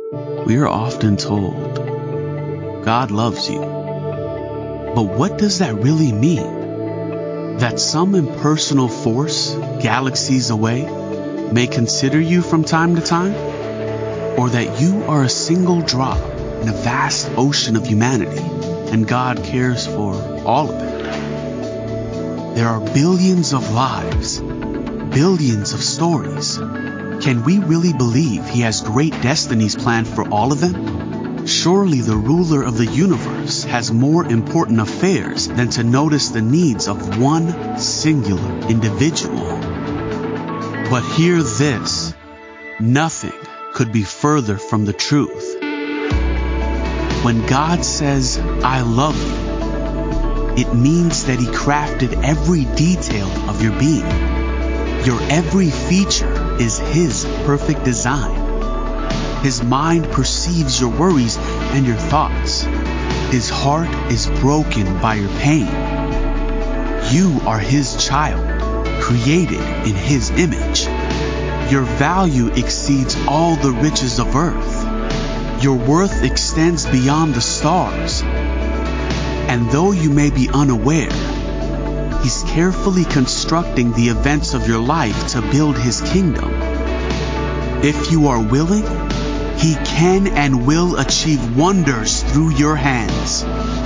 We are often told, God loves you. But what does that really mean? That some impersonal force, galaxies away, may consider you from time to time? Or that you are a single drop in a vast ocean of humanity, and God cares for all of it? There are billions of lives, billions of stories. Can we really believe He has great destinies planned for all of them? Surely the ruler of the universe has more important affairs than to notice the needs of one singular individual. But hear this, nothing could be further from the truth. When God says, I love you, it means that He crafted every detail of your being. Your every feature is His perfect design. His mind perceives your worries and your thoughts. His heart is broken by your pain. You are His child, created in His image. Your value exceeds all the riches of earth. Your worth extends beyond the stars. And though you may be unaware, He's carefully constructing the events of your life to build His kingdom. If you are willing, He can and will achieve wonders through your hands.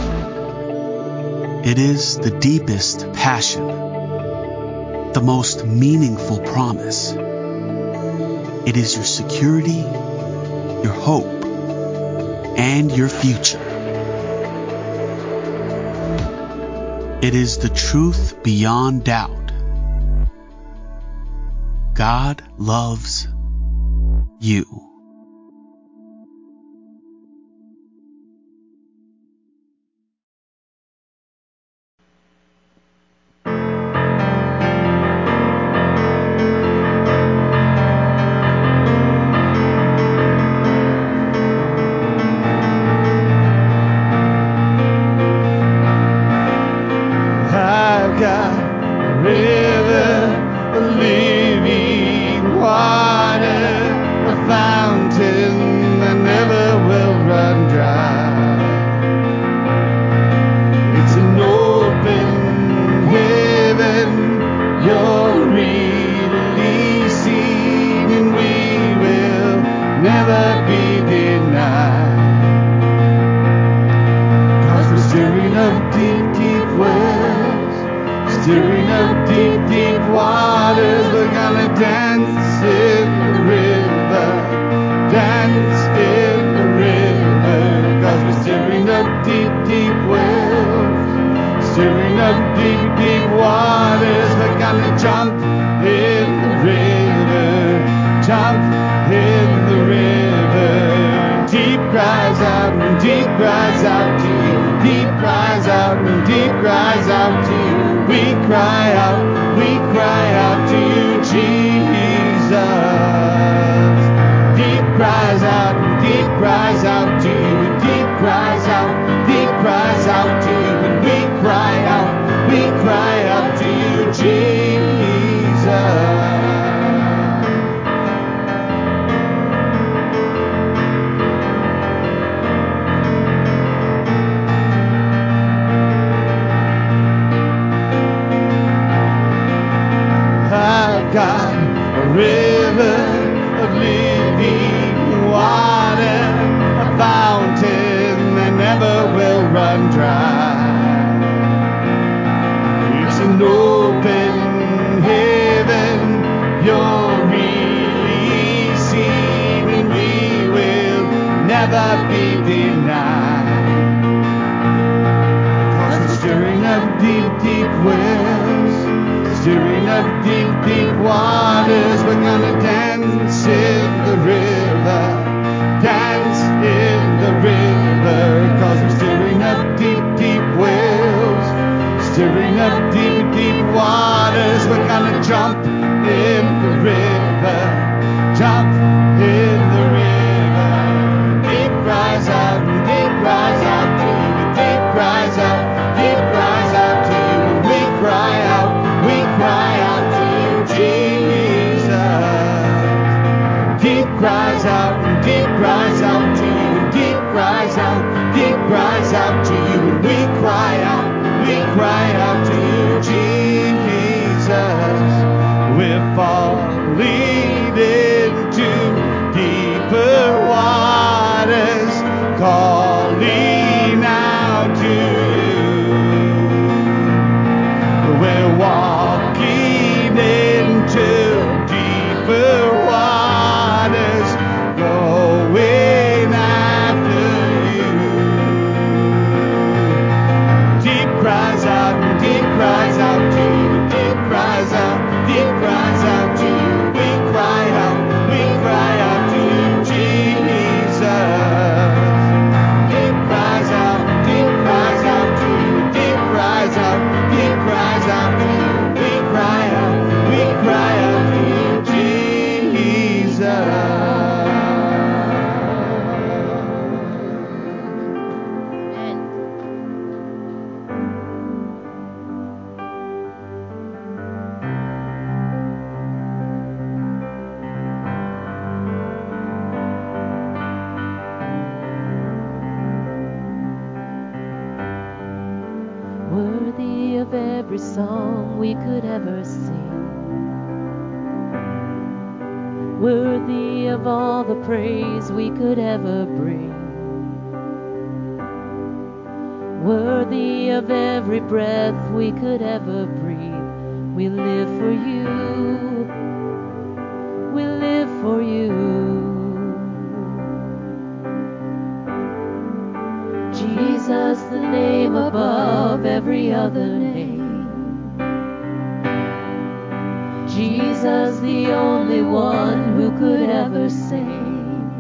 It is the deepest passion, the most meaningful promise. It is your security, your hope, and your future. It is the truth beyond doubt. God loves you. Stirring up deep, deep waters. We're gonna dance in the river. Dance in the river. 'Cause we're stirring up deep, deep wells. Stirring up deep, deep waters. We're gonna jump in the river. Jump in the river. Deep cries out and deep cries out to you. Deep cries out and deep cries out to you. We cry out to you, Jesus. Deep cries out and deep cries out to you. Deep cries out to you. And we cry out to you, Jesus. God, a river of living water, a fountain that never will run dry. It's an open heaven you're releasing, and we will never be denied. 'Cause we're stirring up deep, deep wells. Stirring up deep, deep waters. We're gonna dance in the river. Dance in the river. 'Cause we're stirring up deep, deep wells. Stirring up deep, deep waters. We're gonna jump in the river. Jump in the river. Deep cries out and deep cries out to you. Deep cries out to you. And we cry out to you, Jesus. Deep cries out and deep cries out. of every song we could ever sing. Worthy of all the praise we could ever bring. Worthy of every breath we could ever breathe. We live for you. We live for you. Jesus, the name above every other name. Jesus, the only one who could ever save.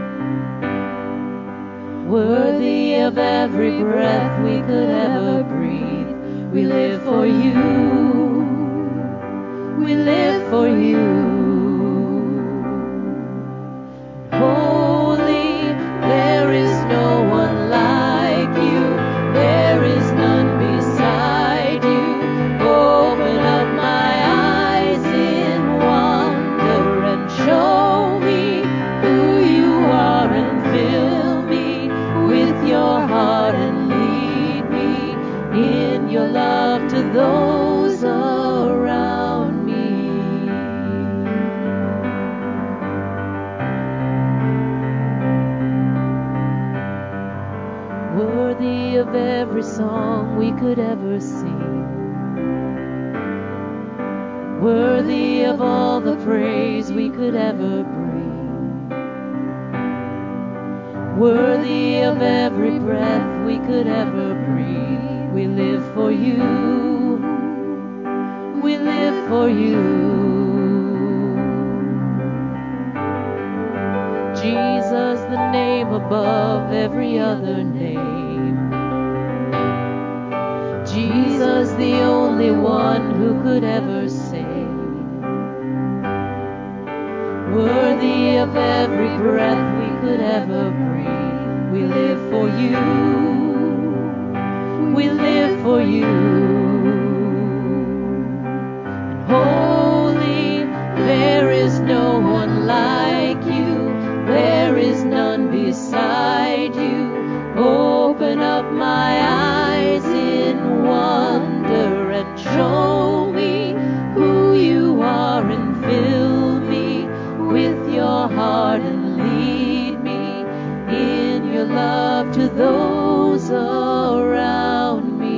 Worthy of every breath we could ever breathe. We live for you. We live for you. Holy, there is no one like you. There is none beside you. Open up my eyes in wonder and show me who you are and fill me with your heart and lead me in your love to those around me. Worthy of every song we could ever sing. Worthy of all the praise we could ever bring. Worthy of every breath we could ever breathe. We live for you. We live for you. Jesus, the name above every other name. Jesus, the only one who could ever save. Worthy of every breath we could ever breathe. We live for you. We live for you. And holy, there is no one like you. There is none beside you. Open up my eyes in wonder and show me who you are and fill me with your heart and lead me in your love to those around me.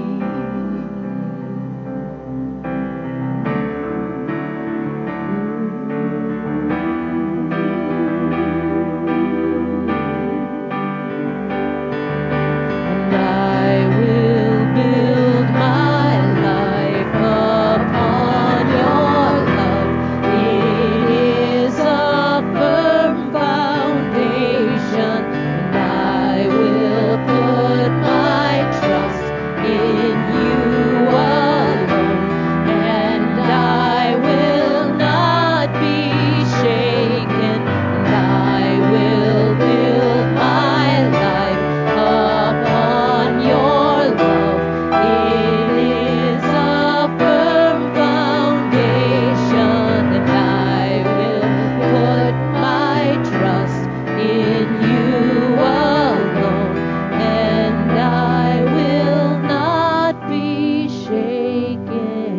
And I will build my life upon your love. It is a firm foundation, and I will put my trust in you alone, and I will not be shaken, and I will build my life upon your love. It is a firm foundation, and I will put my trust in you alone, and I will not be shaken.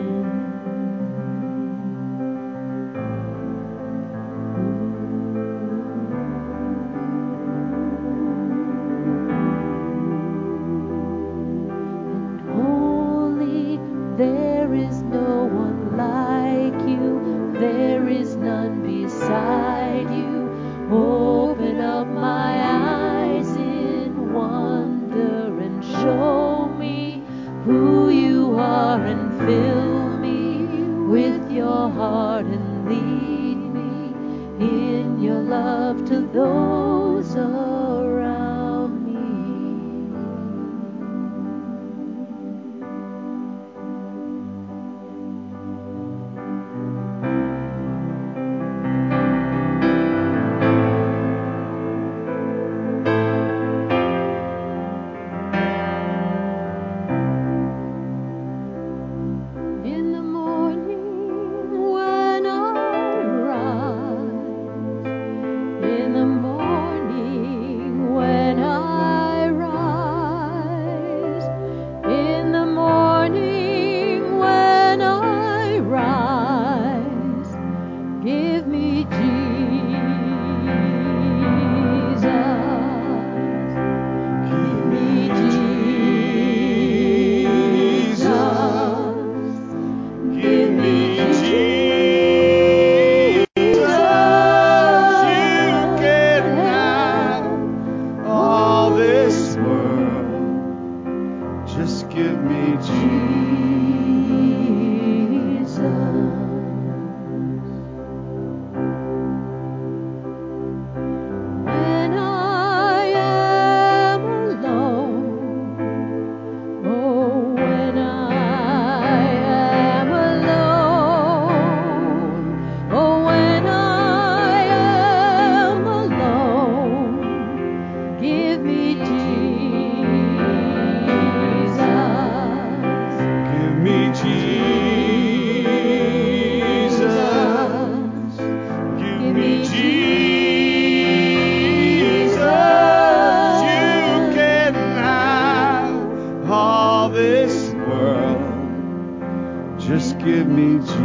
And holy, there is no one like you. There is none beside you. Open up my eyes in wonder and show me who you are and fill me with your heart and lead me in your love to those around me. In the morning when I rise, in the morning Jesus. You can have all this world. Just give me Jesus.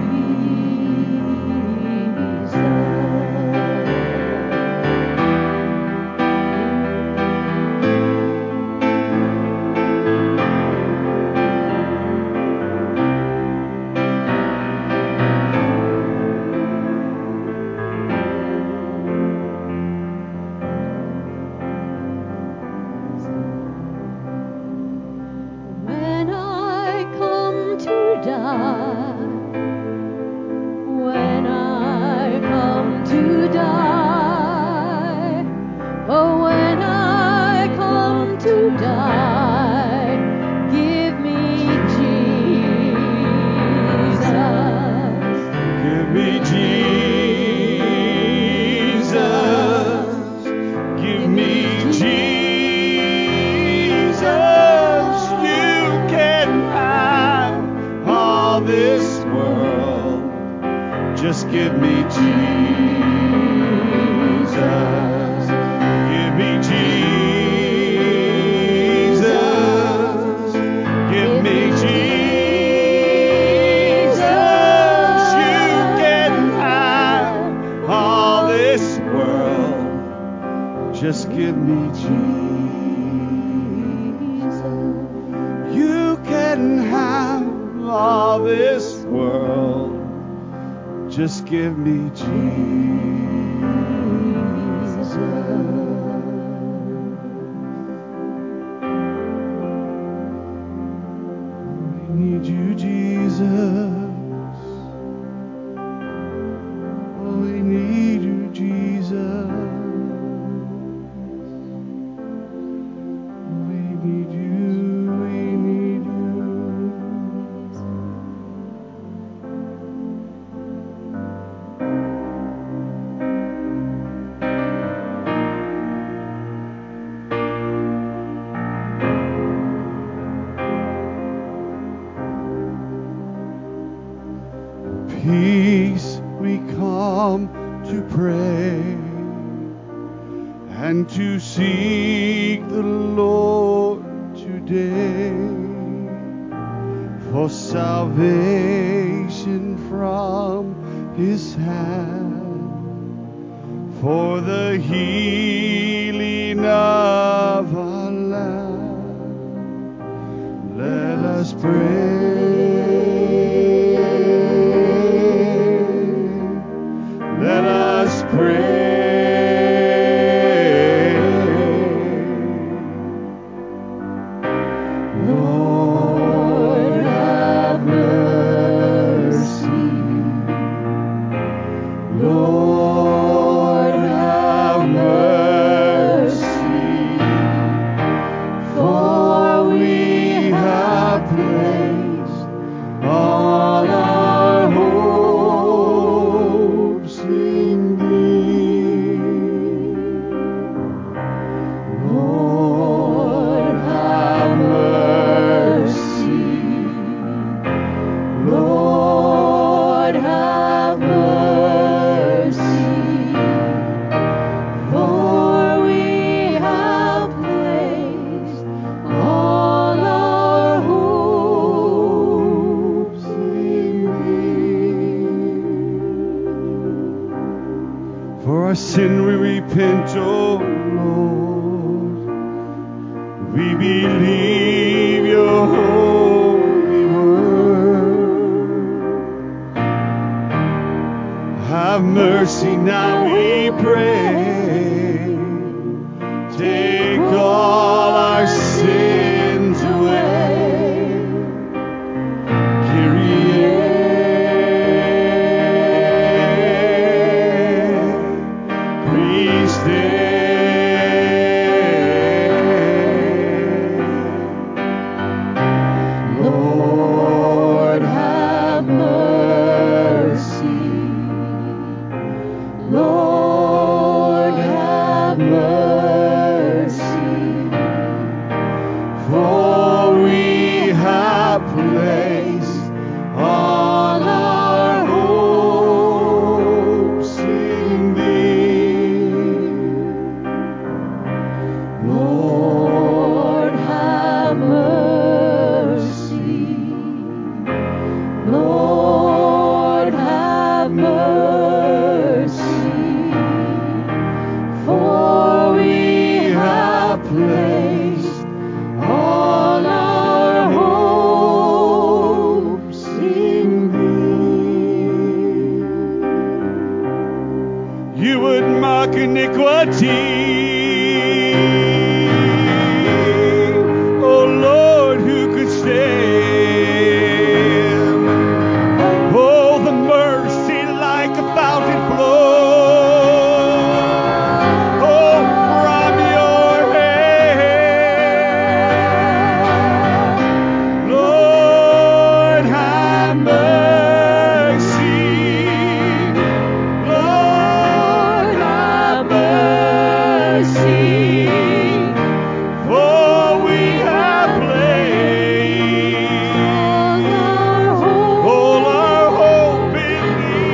When I come to die, when I come to die, oh, when I come to die, give me Jesus. Give me Jesus. Give me Jesus. You can have all this world. Just give me Jesus. Give me Jesus. Give me Jesus. You can have all this world. Just give me Jesus. You can have all this world. Just give me Jesus. We need you, Jesus. Oh, we need you, Jesus. We need you, we need you. Peace, we come to pray and to seek the Lord today for salvation from His hand, for the healing of our land. Let us pray. Let us pray. Lord, have mercy. Lord, have mercy. For we have placed all our hopes in Thee. Lord, have mercy. Lord, have mercy. For we have placed all our hopes in Thee. For our sin we repent, O Lord. We believe Your holy word. Have mercy now, we pray. Take all our sins away. Kyrie, Christe. Lord, have mercy. Lord, mark iniquity. Oh Lord, who could stand? Oh, the mercy like a fountain flows. Oh, from your hand. Lord, have mercy. Lord, have mercy. For we have placed all our hope in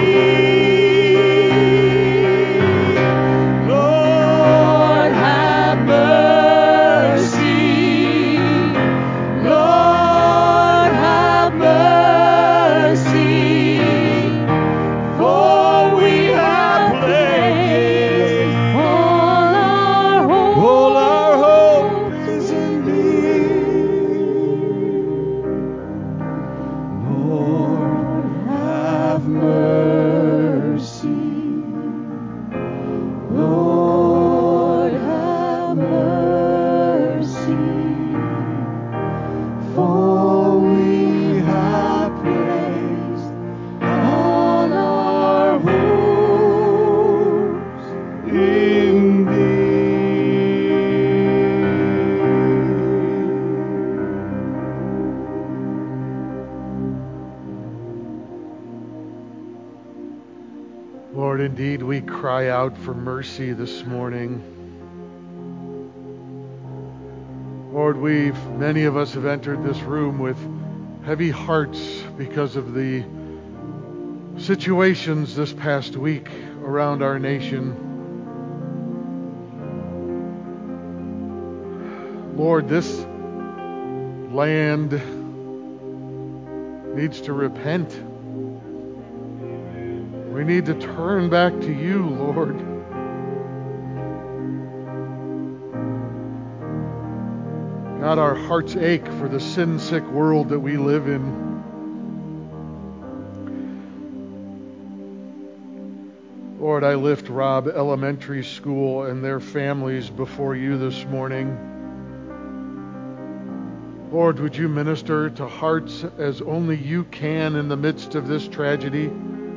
thee. Lord, have mercy. Lord, have mercy. For we have placed all our hope is in thee. Lord, have mercy. Lord, have mercy. For we have placed all our hopes in thee. Lord, indeed, we cry out for mercy this morning. Lord, many of us have entered this room with heavy hearts because of the situations this past week around our nation. Lord, this land needs to repent. We need to turn back to you, Lord. God, our hearts ache for the sin-sick world that we live in. Lord, I lift Robb Elementary School and their families before you this morning. Lord, would you minister to hearts as only you can in the midst of this tragedy?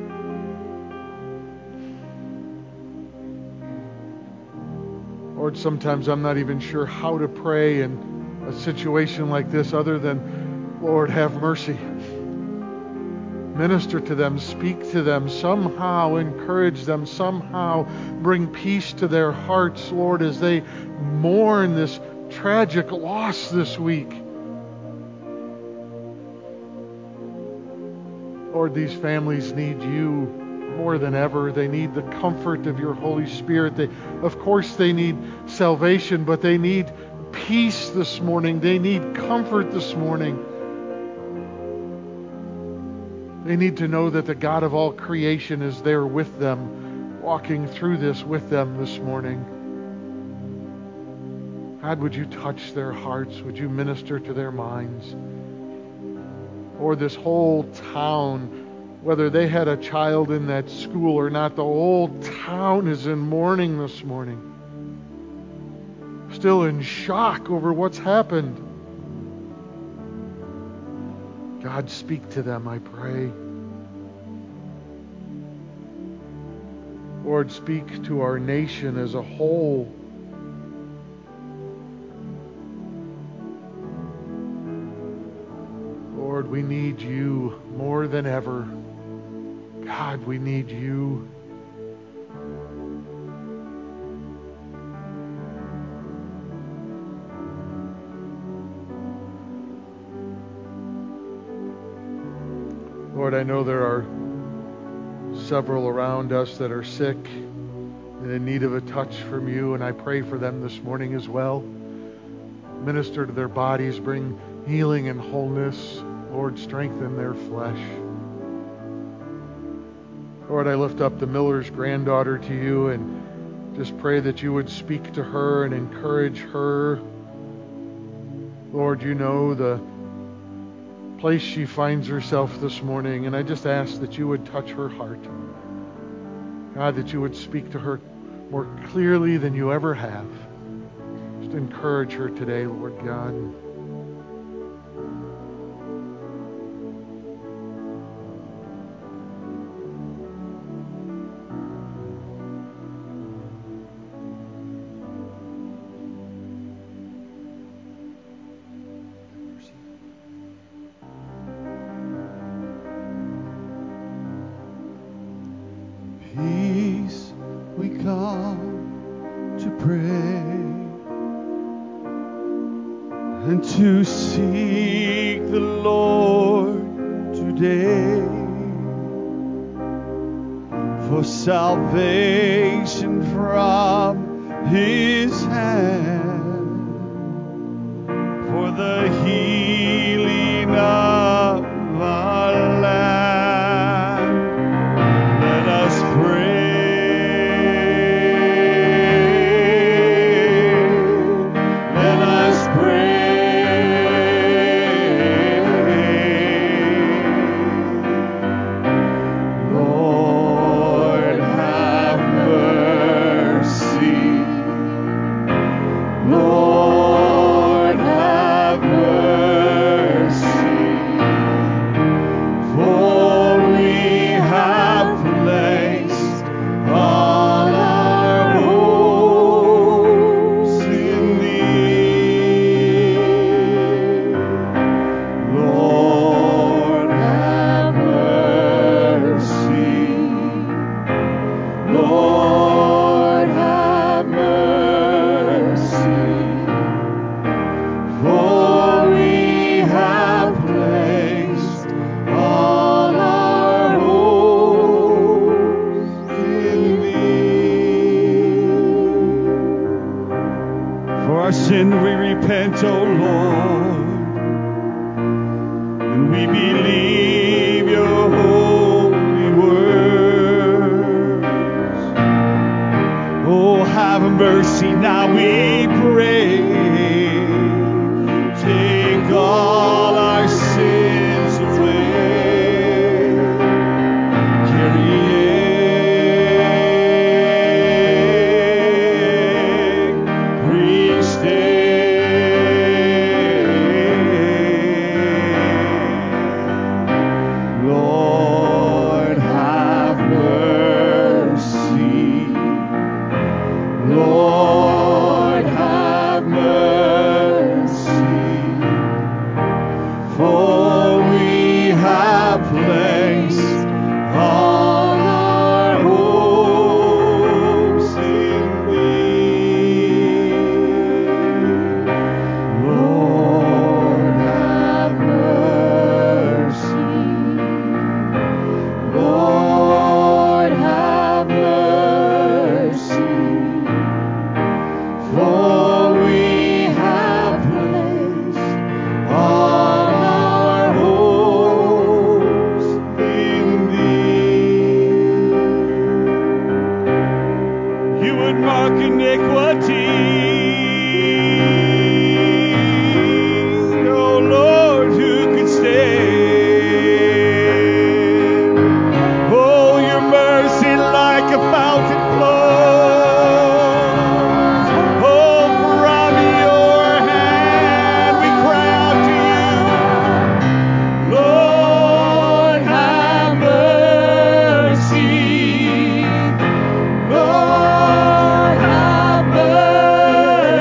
Lord, sometimes I'm not even sure how to pray in a situation like this other than, Lord, have mercy. Minister to them, speak to them, somehow encourage them, somehow bring peace to their hearts, Lord, as they mourn this tragic loss this week. Lord, these families need you more than ever. They need the comfort of your Holy Spirit. Of course, they need salvation, but they need peace this morning. They need comfort this morning. They need to know that the God of all creation is there with them, walking through this with them this morning. God, would you touch their hearts? Would you minister to their minds? Or this whole town, whether they had a child in that school or not, the whole town is in mourning this morning. Still in shock over what's happened. God, speak to them, I pray. Lord, speak to our nation as a whole. Lord, we need you more than ever. God, we need you. Lord, I know there are several around us that are sick and in need of a touch from you, and I pray for them this morning as well. Minister to their bodies, bring healing and wholeness. Lord, strengthen their flesh. Lord, I lift up the Miller's granddaughter to you and just pray that you would speak to her and encourage her. Lord, you know the place she finds herself this morning, and I just ask that you would touch her heart. God, that you would speak to her. more clearly than you ever have. Just encourage her today, Lord God. Peace, we come to pray and to seek the Lord today for salvation from His hand, for the healing of our land. Let us pray. Let us pray. Lord, have mercy. Lord, have mercy. For we have placed all our hopes in Thee. Lord, have mercy. Lord, have mercy. For we have placed all our hopes in Thee. For our sin we repent, O Lord, and we believe Your holy words. Oh, have mercy now, we pray. Take all our sins away. Kyrie, Christe. Lord, have mercy. Lord, have mercy. For we have placed all our hopes in Thee. Lord, have mercy. Lord, have mercy. For we have placed all our hopes in Thee. You would mark iniquity, oh Lord, who could stand? Oh, Your mercy like a fountain flows. Oh, from Your hand we cry out to You. Lord, have mercy. Lord, have mercy.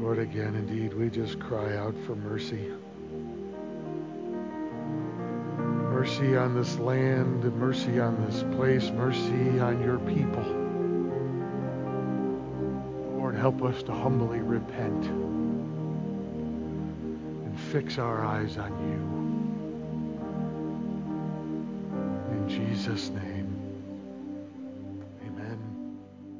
Lord, again, indeed, we just cry out for mercy. Mercy on this land, mercy on this place, mercy on your people. Lord, help us to humbly repent and fix our eyes on you. In Jesus' name, amen.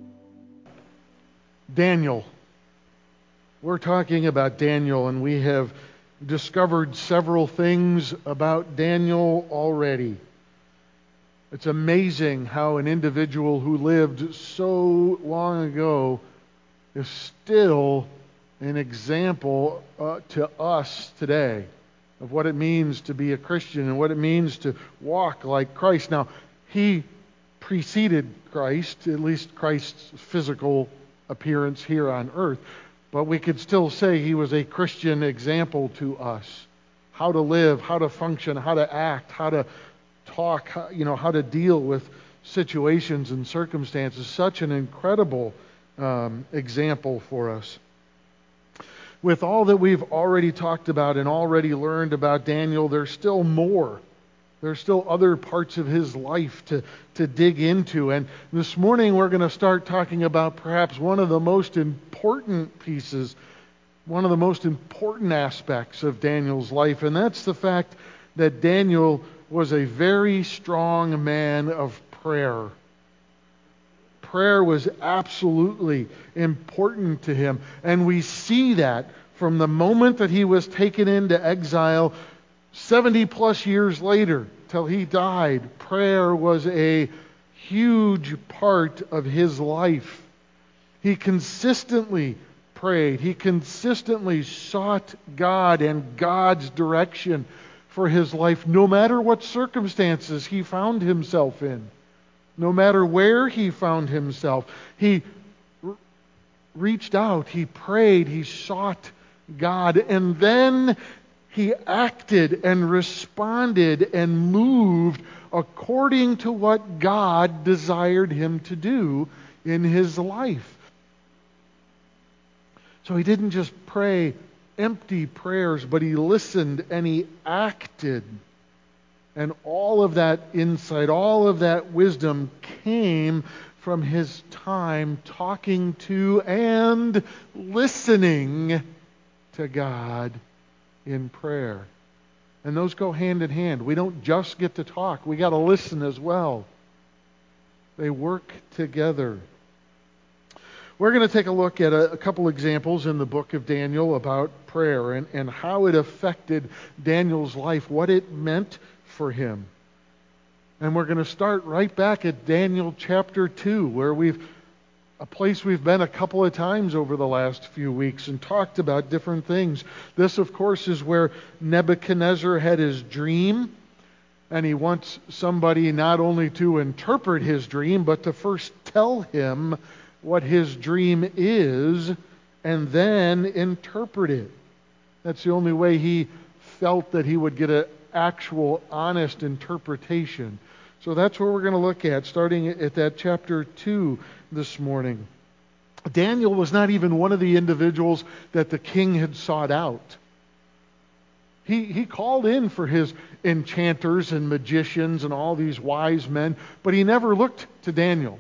Daniel. We're talking about Daniel, and we have discovered several things about Daniel already. It's amazing how an individual who lived so long ago is still an example to us today of what it means to be a Christian and what it means to walk like Christ. Now, he preceded Christ, at least Christ's physical appearance here on earth. But we could still say he was a Christian example to us. How to live, how to function, how to act, how to talk, how to deal with situations and circumstances. Such an incredible example for us. With all that we've already talked about and already learned about Daniel, there's still more. There's still other parts of his life to dig into. And this morning we're going to start talking about perhaps one of the most important pieces, one of the most important aspects of Daniel's life. And that's the fact that Daniel was a very strong man of prayer. Prayer was absolutely important to him. And we see that from the moment that he was taken into exile 70 plus years later till he died. Prayer was a huge part of his life. He consistently prayed. He consistently sought God and God's direction for his life, no matter what circumstances he found himself in. No matter where he found himself. He reached out, he prayed, he sought God, and then he acted and responded and moved according to what God desired him to do in his life. So he didn't just pray empty prayers, but he listened and he acted. And all of that insight, all of that wisdom came from his time talking to and listening to God in prayer. And those go hand in hand. We don't just get to talk. We got to listen as well. They work together. We're going to take a look at a couple examples in the book of Daniel about prayer and how it affected Daniel's life, what it meant for him. And we're going to start right back at Daniel chapter 2, where a place we've been a couple of times over the last few weeks and talked about different things. This, of course, is where Nebuchadnezzar had his dream, and he wants somebody not only to interpret his dream, but to first tell him what his dream is, and then interpret it. That's the only way he felt that he would get an actual, honest interpretation. So that's what we're going to look at, starting at that chapter 2 this morning. Daniel was not even one of the individuals that the king had sought out. He called in for his enchanters and magicians and all these wise men, but he never looked to Daniel.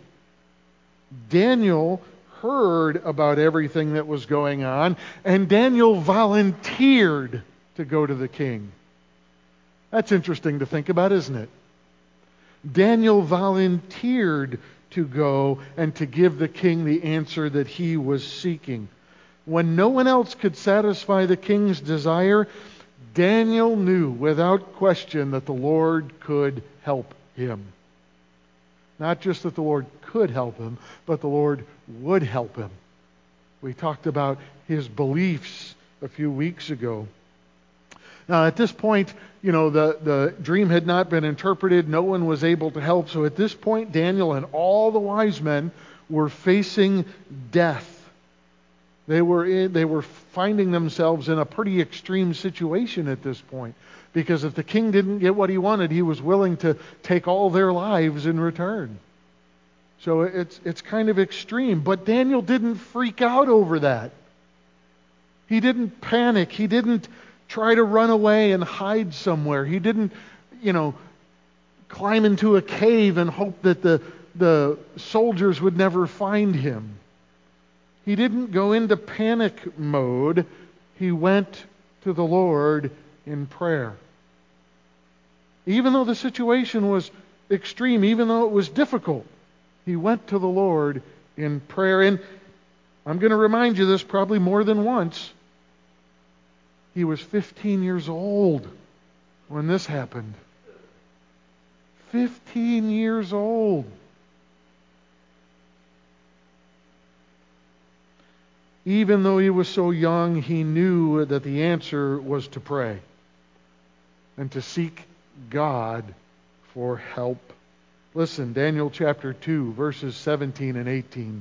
Daniel heard about everything that was going on, and Daniel volunteered to go to the king. That's interesting to think about, isn't it? Daniel volunteered to go and to give the king the answer that he was seeking. When no one else could satisfy the king's desire, Daniel knew without question that the Lord could help him. Not just that the Lord could help him, but the Lord would help him. We talked about his beliefs a few weeks ago. Now, at this point, the dream had not been interpreted. No one was able to help. So at this point, Daniel and all the wise men were facing death. They were finding themselves in a pretty extreme situation at this point. Because if the king didn't get what he wanted, he was willing to take all their lives in return. So it's kind of extreme. But Daniel didn't freak out over that. He didn't panic. He didn't try to run away and hide somewhere. He didn't, climb into a cave and hope that the soldiers would never find him. He didn't go into panic mode. He went to the Lord in prayer. Even though the situation was extreme, even though it was difficult, he went to the Lord in prayer. And I'm going to remind you this probably more than once. He was 15 years old when this happened. 15 years old. Even though he was so young, he knew that the answer was to pray and to seek God for help. Listen, Daniel chapter 2, verses 17 and 18.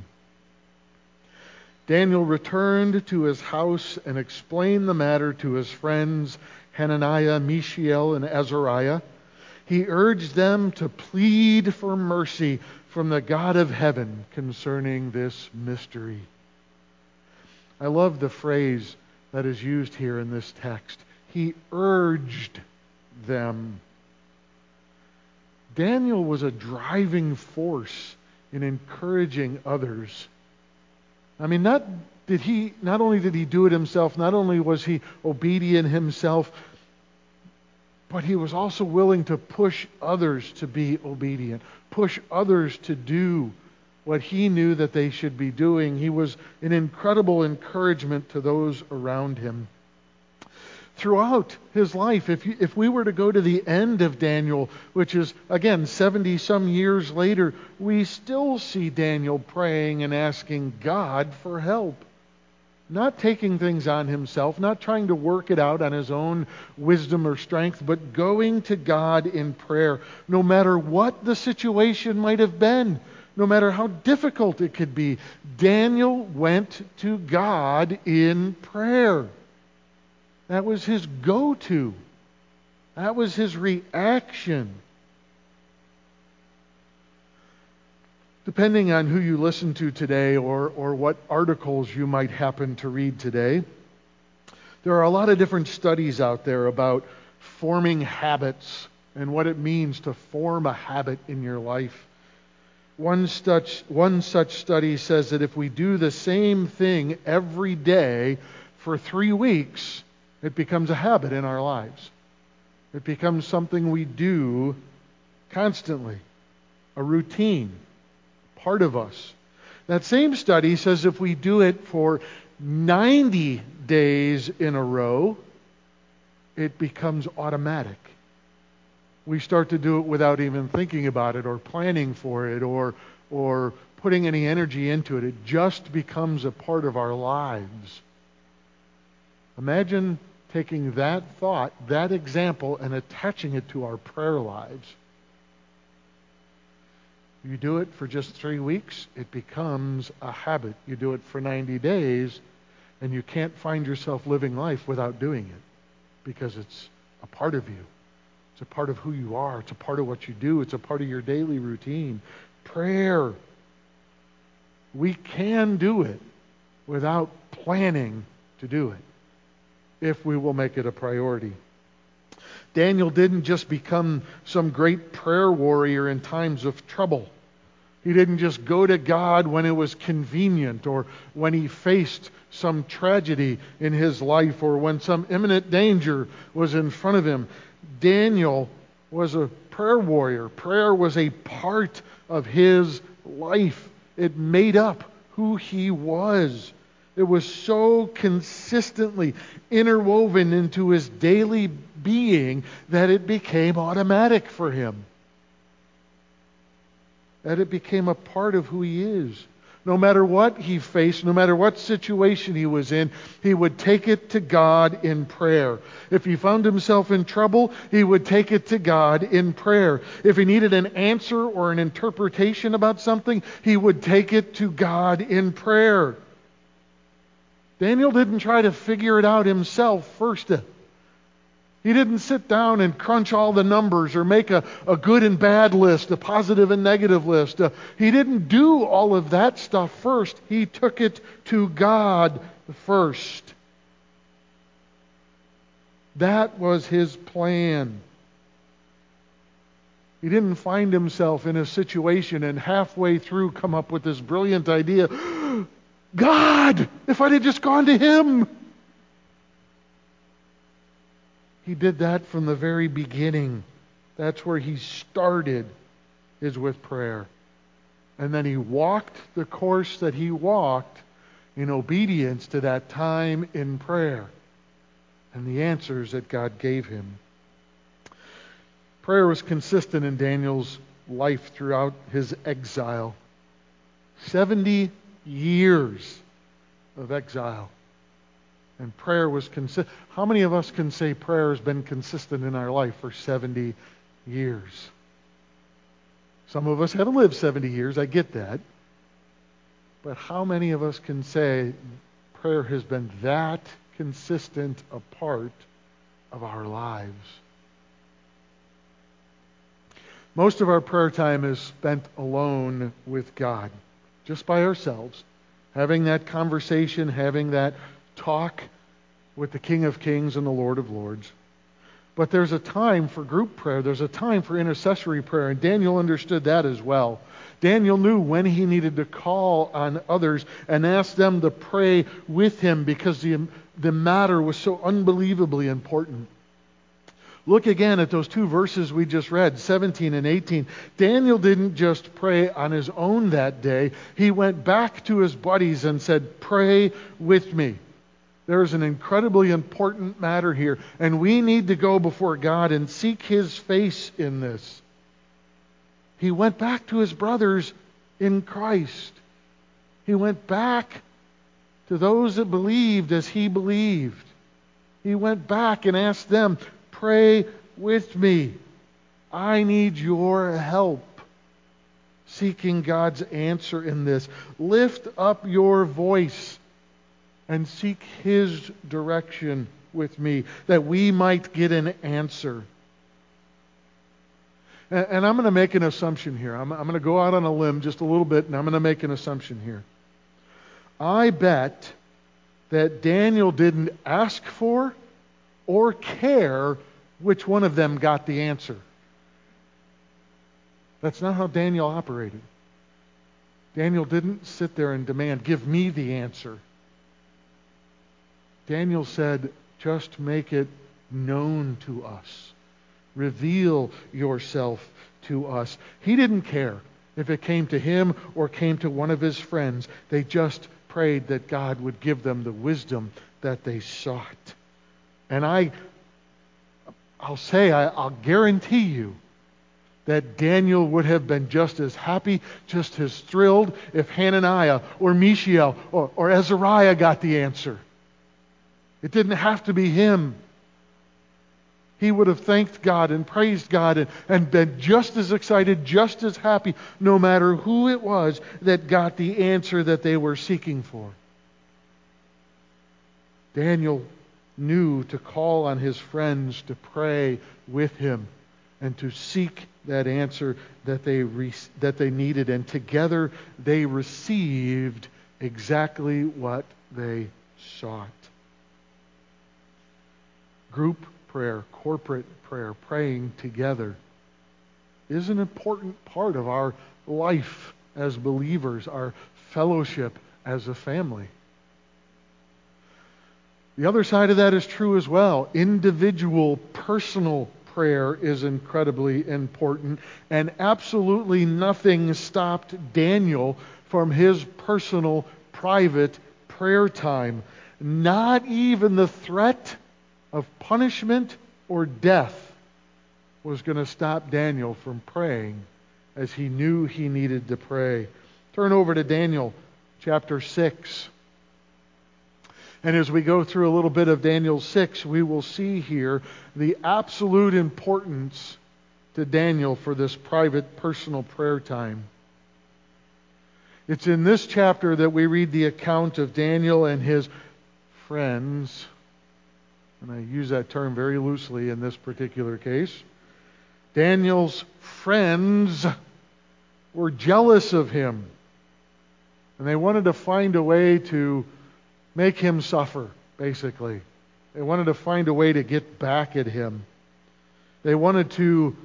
Daniel returned to his house and explained the matter to his friends Hananiah, Mishael, and Azariah. He urged them to plead for mercy from the God of heaven concerning this mystery. I love the phrase that is used here in this text. He urged them. Daniel was a driving force in encouraging others. I mean, not only did he do it himself, not only was he obedient himself, but he was also willing to push others to be obedient, push others to do what he knew that they should be doing. He was an incredible encouragement to those around him. Throughout his life, if we were to go to the end of Daniel, which is, again, 70 some years later, we still see Daniel praying and asking God for help. Not taking things on himself, not trying to work it out on his own wisdom or strength, but going to God in prayer, no matter what the situation might have been, no matter how difficult it could be. Daniel went to God in prayer. That was his go-to. That was his reaction. Depending on who you listen to today or what articles you might happen to read today, there are a lot of different studies out there about forming habits and what it means to form a habit in your life. One such study says that if we do the same thing every day for 3 weeks, it becomes a habit in our lives. It becomes something we do constantly, a routine, part of us. That same study says if we do it for 90 days in a row, it becomes automatic. We start to do it without even thinking about it or planning for it or putting any energy into it. It just becomes a part of our lives. Imagine taking that thought, that example, and attaching it to our prayer lives. You do it for just 3 weeks, it becomes a habit. You do it for 90 days, and you can't find yourself living life without doing it because it's a part of you. It's a part of who you are. It's a part of what you do. It's a part of your daily routine. Prayer. We can do it without planning to do it, if we will make it a priority. Daniel didn't just become some great prayer warrior in times of trouble. He didn't just go to God when it was convenient or when he faced some tragedy in his life or when some imminent danger was in front of him. Daniel was a prayer warrior. Prayer was a part of his life. It made up who he was. It was so consistently interwoven into his daily being that it became automatic for him. That it became a part of who he is. No matter what he faced, no matter what situation he was in, he would take it to God in prayer. If he found himself in trouble, he would take it to God in prayer. If he needed an answer or an interpretation about something, he would take it to God in prayer. Daniel didn't try to figure it out himself first. He didn't sit down and crunch all the numbers or make a good and bad list, a positive and negative list. He didn't do all of that stuff first. He took it to God first. That was his plan. He didn't find himself in a situation and halfway through come up with this brilliant idea. God, if I'd have just gone to him. He did that from the very beginning. That's where he started, is with prayer. And then he walked the course that he walked in obedience to that time in prayer and the answers that God gave him. Prayer was consistent in Daniel's life throughout his exile. 70 years of exile. And prayer was consistent. How many of us can say prayer has been consistent in our life for 70 years? Some of us haven't lived 70 years, I get that. But how many of us can say prayer has been that consistent a part of our lives? Most of our prayer time is spent alone with God, just by ourselves, having that conversation, having that talk with the King of Kings and the Lord of Lords. But there's a time for group prayer. There's a time for intercessory prayer, and Daniel understood that as well. Daniel knew when he needed to call on others and ask them to pray with him because the matter was so unbelievably important. Look again at those two verses we just read, 17 and 18. Daniel didn't just pray on his own that day. He went back to his buddies and said, "Pray with me." There is an incredibly important matter here, and we need to go before God and seek his face in this. He went back to his brothers in Christ. He went back to those that believed as he believed. He went back and asked them, "Pray with me. I need your help." Seeking God's answer in this. Lift up your voice and seek his direction with me, that we might get an answer. And I'm going to make an assumption here. I'm going to go out on a limb just a little bit, and I'm going to make an assumption here. I bet that Daniel didn't ask for or care which one of them got the answer. That's not how Daniel operated. Daniel didn't sit there and demand, "Give me the answer." Daniel said, "Just make it known to us. Reveal yourself to us." He didn't care if it came to him or came to one of his friends. They just prayed that God would give them the wisdom that they sought. And I'll guarantee you that Daniel would have been just as happy, just as thrilled if Hananiah or Mishael or Azariah got the answer. It didn't have to be him. He would have thanked God and praised God and been just as excited, just as happy, no matter who it was that got the answer that they were seeking for. Daniel knew to call on his friends to pray with him and to seek that answer that they needed. And together they received exactly what they sought. Group prayer, corporate prayer, praying together is an important part of our life as believers, our fellowship as a family. The other side of that is true as well. Individual, personal prayer is incredibly important, and absolutely nothing stopped Daniel from his personal, private prayer time. Not even the threat of punishment or death was going to stop Daniel from praying as he knew he needed to pray. Turn over to Daniel chapter 6. And as we go through a little bit of Daniel 6, we will see here the absolute importance to Daniel for this private, personal prayer time. It's in this chapter that we read the account of Daniel and his friends. And I use that term very loosely in this particular case. Daniel's friends were jealous of him. And they wanted to find a way to make him suffer, basically. They wanted to find a way to get back at him. They wanted to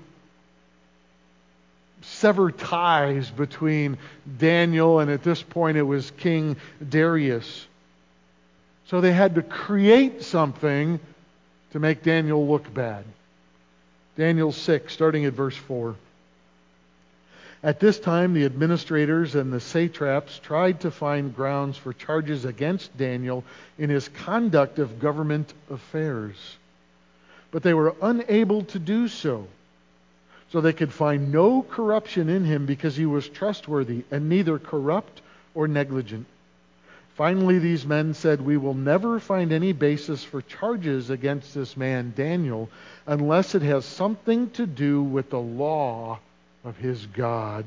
sever ties between Daniel and, at this point, it was King Darius. So they had to create something to make Daniel look bad. Daniel 6, starting at verse 4. At this time, the administrators and the satraps tried to find grounds for charges against Daniel in his conduct of government affairs. But they were unable to do so. So they could find no corruption in him because he was trustworthy and neither corrupt or negligent. Finally, these men said, "We will never find any basis for charges against this man Daniel unless it has something to do with the law of his God."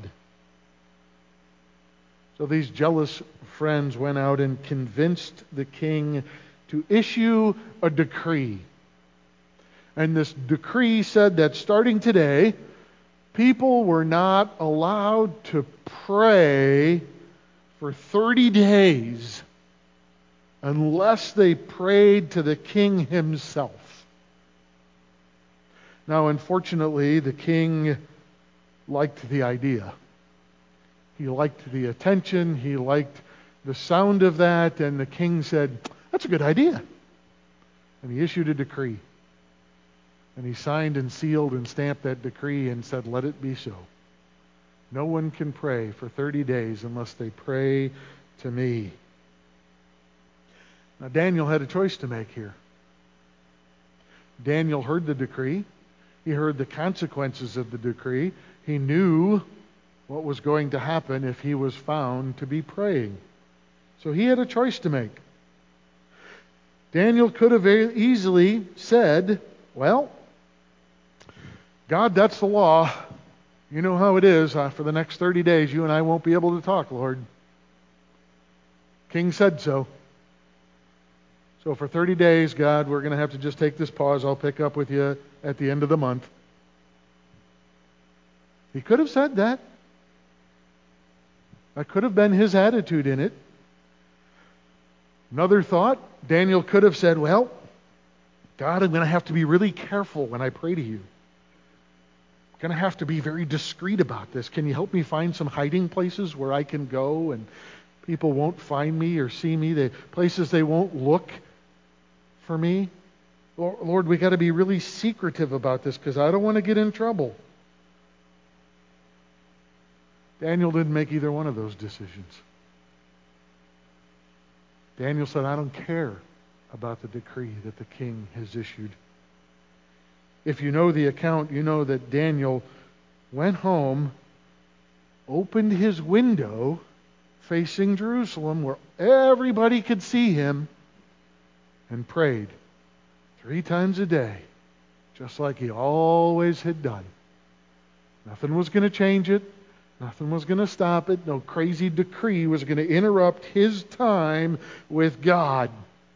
So these jealous friends went out and convinced the king to issue a decree. And this decree said that starting today, people were not allowed to pray for 30 days unless they prayed to the king himself. Now, unfortunately, the king liked the idea. He liked the attention. He liked the sound of that. And the king said, "That's a good idea." And he issued a decree. And he signed and sealed and stamped that decree and said, "Let it be so. No one can pray for 30 days unless they pray to me." Now, Daniel had a choice to make here. Daniel heard the decree. He heard the consequences of the decree. He knew what was going to happen if he was found to be praying. So he had a choice to make. Daniel could have very easily said, "Well, God, that's the law. You know how it is. For the next 30 days, you and I won't be able to talk, Lord. King said so. So for 30 days, God, we're going to have to just take this pause. I'll pick up with you at the end of the month." He could have said that. That could have been his attitude in it. Another thought, Daniel could have said, "Well, God, I'm going to have to be really careful when I pray to you. I'm going to have to be very discreet about this. Can you help me find some hiding places where I can go and people won't find me or see me, the places they won't look for me? Lord, we got to be really secretive about this because I don't want to get in trouble." Daniel didn't make either one of those decisions. Daniel said, "I don't care about the decree that the king has issued." If you know the account, you know that Daniel went home, opened his window facing Jerusalem where everybody could see him, and prayed 3 times a day, just like he always had done. Nothing was going to change it. Nothing was going to stop it. No crazy decree was going to interrupt his time with God.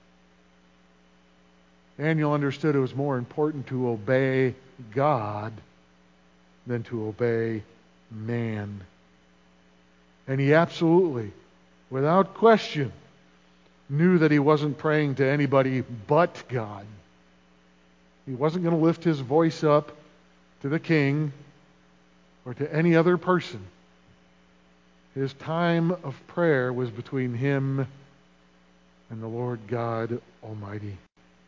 Daniel understood it was more important to obey God than to obey man. And he absolutely, without question, knew that he wasn't praying to anybody but God. He wasn't going to lift his voice up to the king or to any other person. His time of prayer was between him and the Lord God Almighty.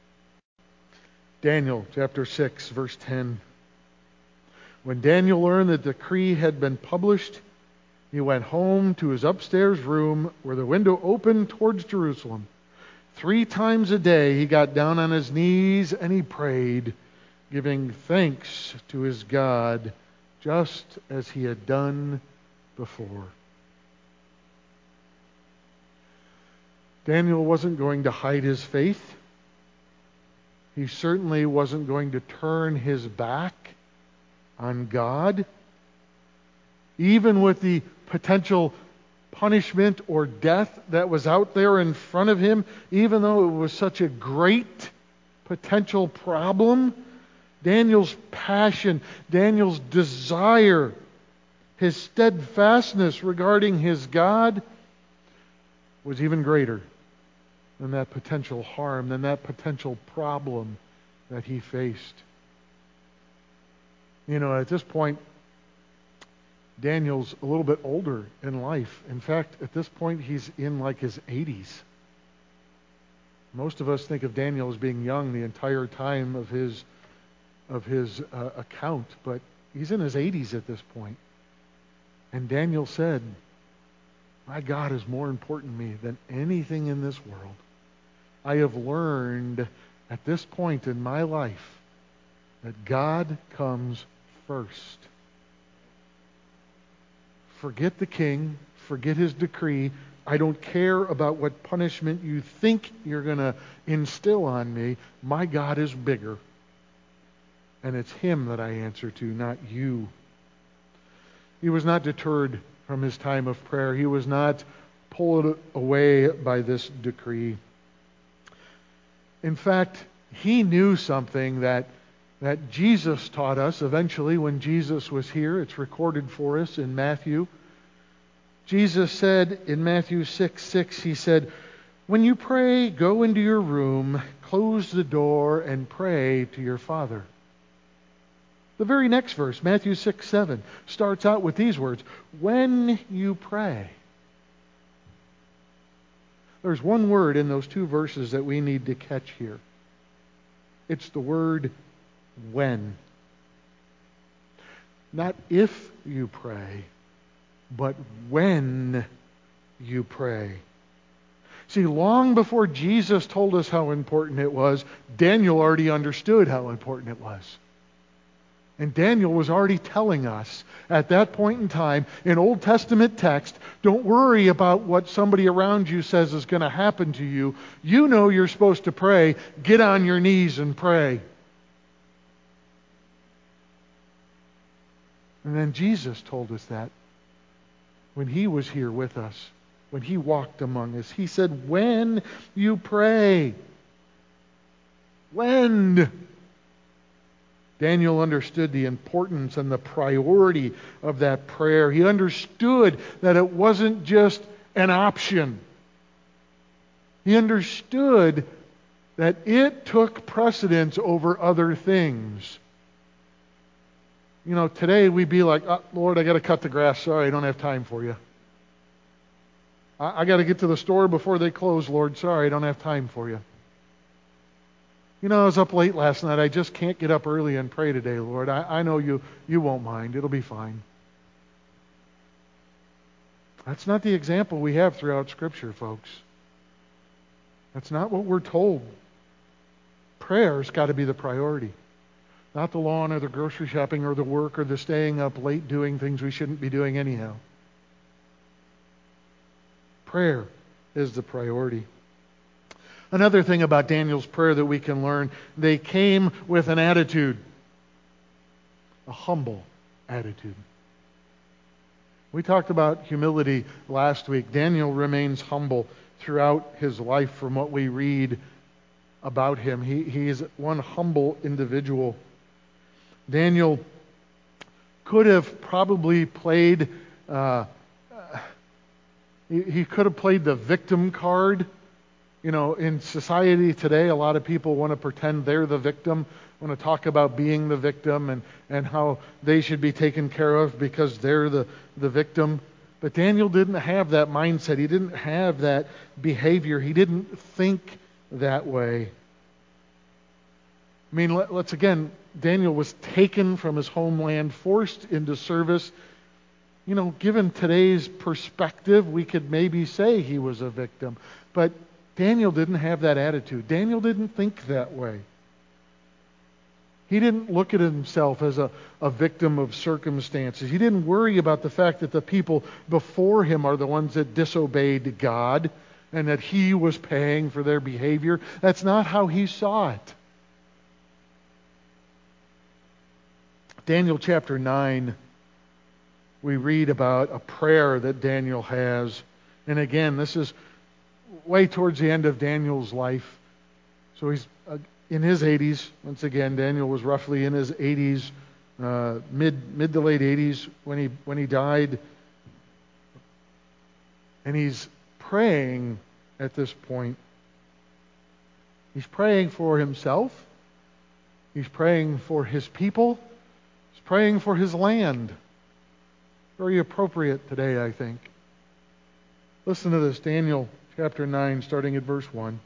Daniel chapter 6, verse 10. When Daniel learned that the decree had been published, he went home to his upstairs room where the window opened towards Jerusalem. 3 times a day he got down on his knees and he prayed, giving thanks to his God, just as he had done before. Daniel wasn't going to hide his faith. He certainly wasn't going to turn his back on God. Even with the potential punishment or death that was out there in front of him, even though it was such a great potential problem, Daniel's passion, Daniel's desire, his steadfastness regarding his God was even greater. than that potential harm, than that potential problem that he faced. At this point, Daniel's a little bit older in life. In fact, at this point, he's in like his 80s. Most of us think of Daniel as being young the entire time of his account, but he's in his 80s at this point. And Daniel said, "My God is more important to me than anything in this world. I have learned at this point in my life that God comes first. Forget the king, forget his decree. I don't care about what punishment you think you're going to instill on me. My God is bigger. And it's him that I answer to, not you." He was not deterred from his time of prayer. He was not pulled away by this decree. In fact, he knew something that Jesus taught us eventually when Jesus was here. It's recorded for us in Matthew. Jesus said in Matthew 6:6, he said, "When you pray, go into your room, close the door, and pray to your Father." The very next verse, Matthew 6:7, starts out with these words, "When you pray." There's one word in those two verses that we need to catch here. It's the word when. Not if you pray, but when you pray. See, long before Jesus told us how important it was, Daniel already understood how important it was. And Daniel was already telling us at that point in time, in Old Testament text, don't worry about what somebody around you says is going to happen to you. You know you're supposed to pray. Get on your knees and pray. And then Jesus told us that when he was here with us, when he walked among us. He said, when you pray. When? Daniel understood the importance and the priority of that prayer. He understood that it wasn't just an option. He understood that it took precedence over other things. Today we'd be like, "Oh, Lord, I got to cut the grass. Sorry, I don't have time for you. I got to get to the store before they close, Lord. Sorry, I don't have time for you. I was up late last night. I just can't get up early and pray today, Lord. I know you won't mind. It'll be fine." That's not the example we have throughout Scripture, folks. That's not what we're told. Prayer's got to be the priority. Not the lawn or the grocery shopping or the work or the staying up late doing things we shouldn't be doing anyhow. Prayer is the priority. Another thing about Daniel's prayer that we can learn, they came with an attitude, a humble attitude. We talked about humility last week. Daniel remains humble throughout his life from what we read about him. He is one humble individual. Daniel could have probably played, he could have played the victim card. In society today, a lot of people want to pretend they're the victim, want to talk about being the victim and how they should be taken care of because they're the victim. But Daniel didn't have that mindset. He didn't have that behavior. He didn't think that way. Let's again, Daniel was taken from his homeland, forced into service. Given today's perspective, we could maybe say he was a victim. But Daniel didn't have that attitude. Daniel didn't think that way. He didn't look at himself as a victim of circumstances. He didn't worry about the fact that the people before him are the ones that disobeyed God and that he was paying for their behavior. That's not how he saw it. Daniel chapter 9, we read about a prayer that Daniel has. And again, this is way towards the end of Daniel's life. So he's in his 80s. Once again, Daniel was roughly in his 80s, mid to late 80s when he died. And he's praying at this point. He's praying for himself. He's praying for his people. He's praying for his land. Very appropriate today, I think. Listen to this, Daniel chapter 9, starting at verse 1.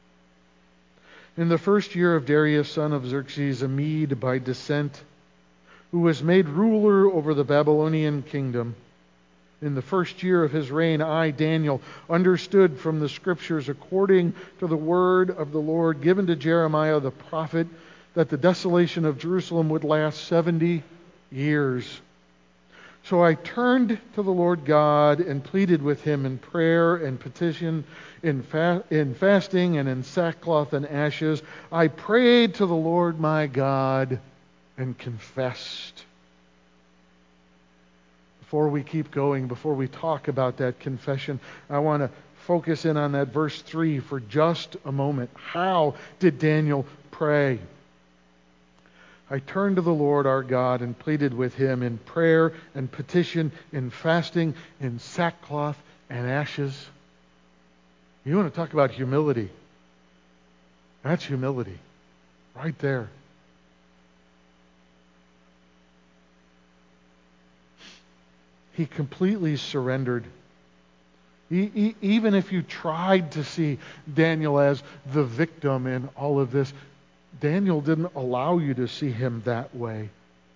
In the first year of Darius, son of Xerxes, a Mede by descent, who was made ruler over the Babylonian kingdom, in the first year of his reign, I, Daniel, understood from the Scriptures, according to the word of the Lord given to Jeremiah the prophet, that the desolation of Jerusalem would last 70 years. So I turned to the Lord God and pleaded with him in prayer and petition, in fasting and in sackcloth and ashes. I prayed to the Lord my God and confessed. Before we keep going, before we talk about that confession, I want to focus in on that verse 3 for just a moment. How did Daniel pray? I turned to the Lord our God and pleaded with him in prayer and petition, in fasting, in sackcloth and ashes. You want to talk about humility? That's humility right there. He completely surrendered. Even if you tried to see Daniel as the victim in all of this, Daniel didn't allow you to see him that way.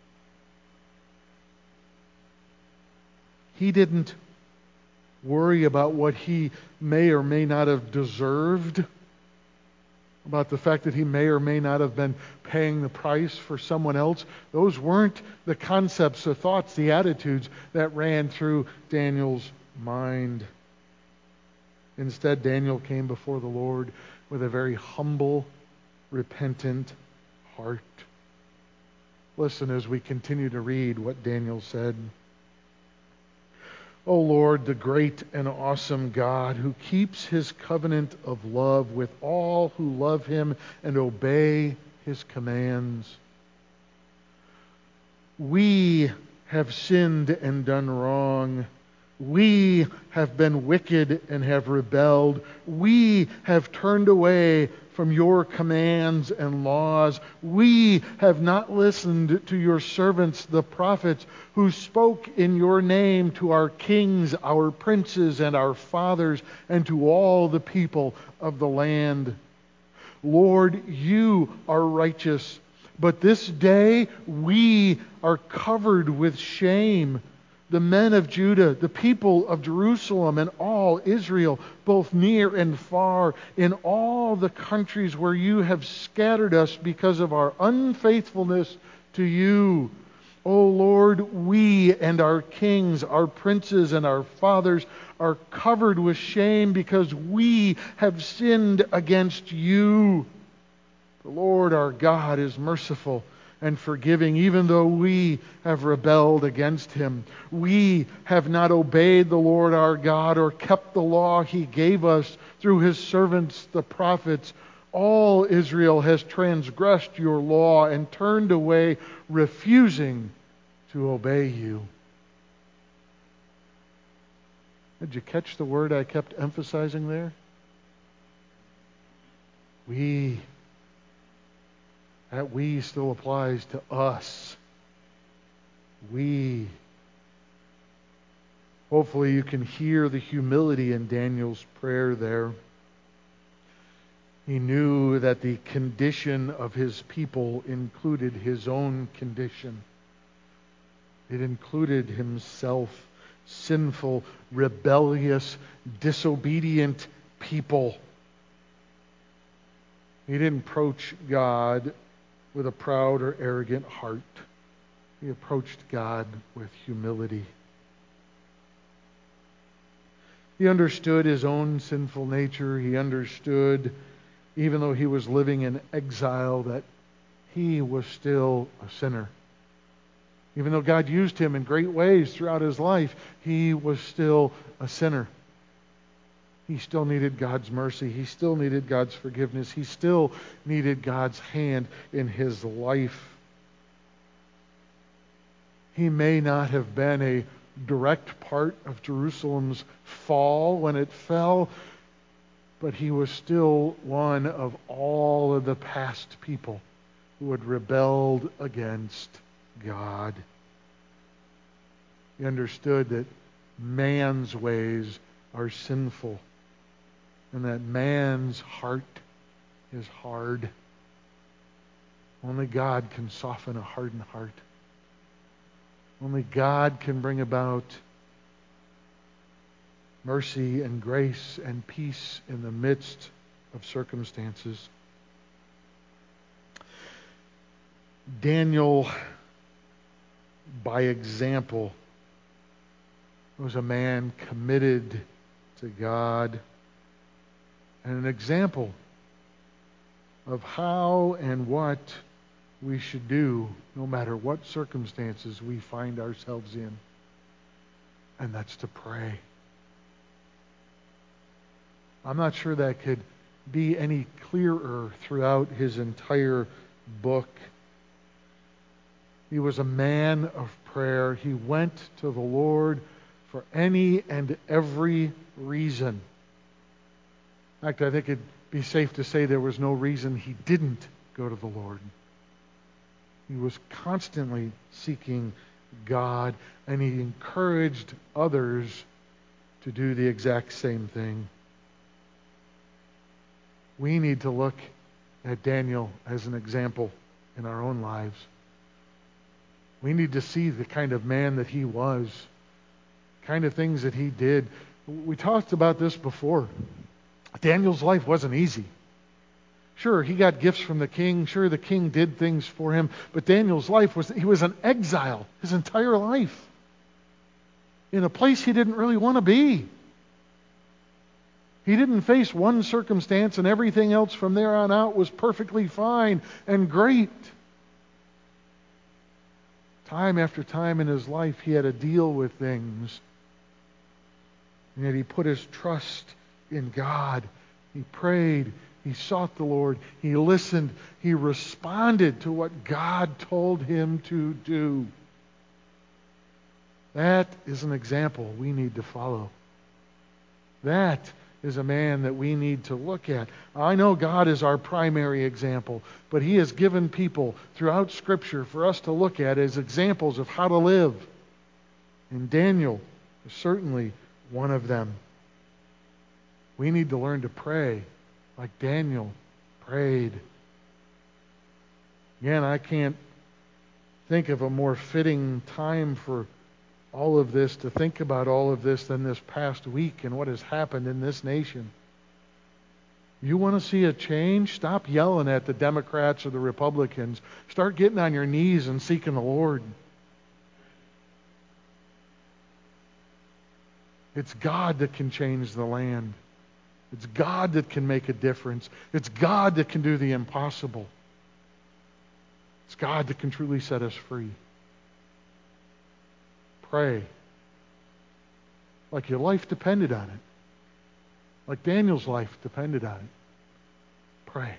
He didn't worry about what he may or may not have deserved, about the fact that he may or may not have been paying the price for someone else. Those weren't the concepts, the thoughts, the attitudes that ran through Daniel's mind. Instead, Daniel came before the Lord with a very humble, repentant heart. Listen as we continue to read what Daniel said. O Lord, the great and awesome God, who keeps his covenant of love with all who love him and obey his commands. We have sinned and done wrong. We have been wicked and have rebelled. We have turned away from your commands and laws. We have not listened to your servants, the prophets, who spoke in your name to our kings, our princes, and our fathers, and to all the people of the land. Lord, you are righteous, but this day we are covered with shame. The men of Judah, the people of Jerusalem, and all Israel, both near and far, in all the countries where you have scattered us because of our unfaithfulness to you. O Lord, we and our kings, our princes, and our fathers are covered with shame because we have sinned against you. The Lord our God is merciful and forgiving, even though we have rebelled against him. We have not obeyed the Lord our God or kept the law he gave us through his servants, the prophets. All Israel has transgressed your law and turned away, refusing to obey you. Did you catch the word I kept emphasizing there? That we still applies to us. We. Hopefully you can hear the humility in Daniel's prayer there. He knew that the condition of his people included his own condition. It included himself, sinful, rebellious, disobedient people. He didn't approach God with a proud or arrogant heart. He approached God with humility. He understood his own sinful nature. He understood, even though he was living in exile, that he was still a sinner. Even though God used him in great ways throughout his life, he was still a sinner. He still needed God's mercy. He still needed God's forgiveness. He still needed God's hand in his life. He may not have been a direct part of Jerusalem's fall when it fell, but he was still one of all of the past people who had rebelled against God. He understood that man's ways are sinful and that man's heart is hard. Only God can soften a hardened heart. Only God can bring about mercy and grace and peace in the midst of circumstances. Daniel, by example, was a man committed to God and an example of how and what we should do no matter what circumstances we find ourselves in. And that's to pray. I'm not sure that could be any clearer throughout his entire book. He was a man of prayer. He went to the Lord for any and every reason. In fact, I think it'd be safe to say there was no reason he didn't go to the Lord. He was constantly seeking God, and he encouraged others to do the exact same thing. We need to look at Daniel as an example in our own lives. We need to see the kind of man that he was, the kind of things that he did. We talked about this before. Daniel's life wasn't easy. Sure, he got gifts from the king. Sure, the king did things for him. But Daniel's life he was an exile his entire life in a place he didn't really want to be. He didn't face one circumstance and everything else from there on out was perfectly fine and great. Time after time in his life, he had to deal with things. And yet he put his trust in God. He prayed. He sought the Lord. He listened. He responded to what God told him to do. That is an example we need to follow. That is a man that we need to look at. I know God is our primary example, but he has given people throughout Scripture for us to look at as examples of how to live. And Daniel is certainly one of them. We need to learn to pray like Daniel prayed. Again, I can't think of a more fitting time for all of this, to think about all of this, than this past week and what has happened in this nation. You want to see a change? Stop yelling at the Democrats or the Republicans. Start getting on your knees and seeking the Lord. It's God that can change the land. It's God that can make a difference. It's God that can do the impossible. It's God that can truly set us free. Pray like your life depended on it. Like Daniel's life depended on it. Pray.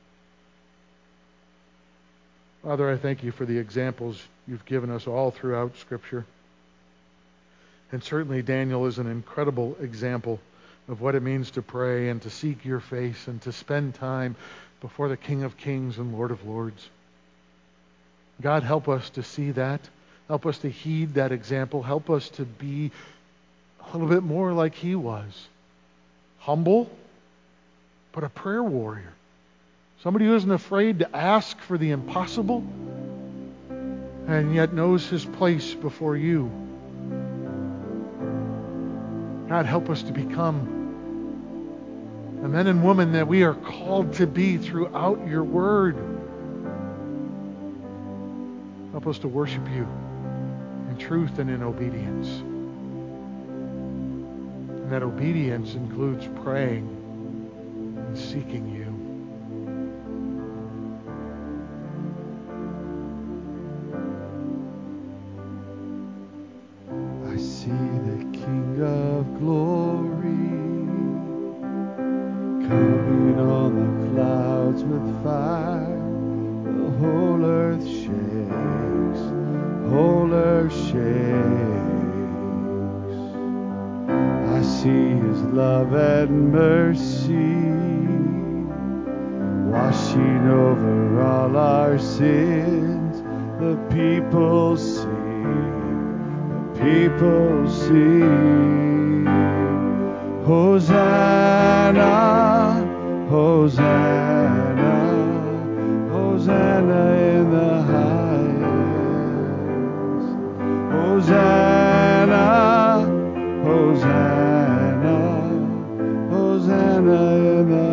Father, I thank you for the examples you've given us all throughout Scripture. And certainly Daniel is an incredible example of what it means to pray and to seek your face and to spend time before the King of Kings and Lord of Lords. God, help us to see that. Help us to heed that example. Help us to be a little bit more like he was. Humble, but a prayer warrior. Somebody who isn't afraid to ask for the impossible and yet knows his place before you. God, help us to become the men and women that we are called to be throughout your word. Help us to worship you in truth and in obedience. And that obedience includes praying and seeking you. I see the King of Glory coming on the clouds with fire. The whole earth shakes, whole earth shakes. I see his love and mercy, washing over all our sins. The people sing, Hosanna, Hosanna, Hosanna in the highest. Hosanna, Hosanna, Hosanna in the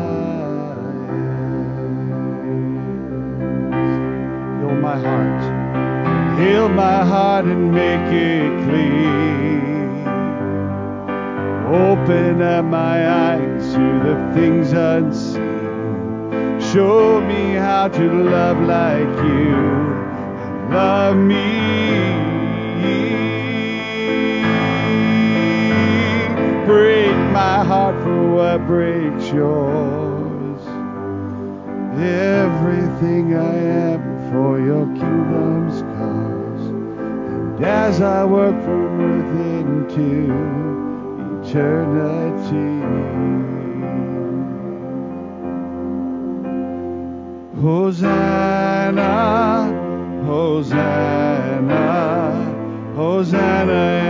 highest. Heal my heart. Heal my heart and make it clean. Open up my eyes to the things unseen. Show me how to love like you and love me. Break my heart for what breaks yours. Everything I am for your kingdom's cause, and as I work from earth into eternity. Hosanna, Hosanna, Hosanna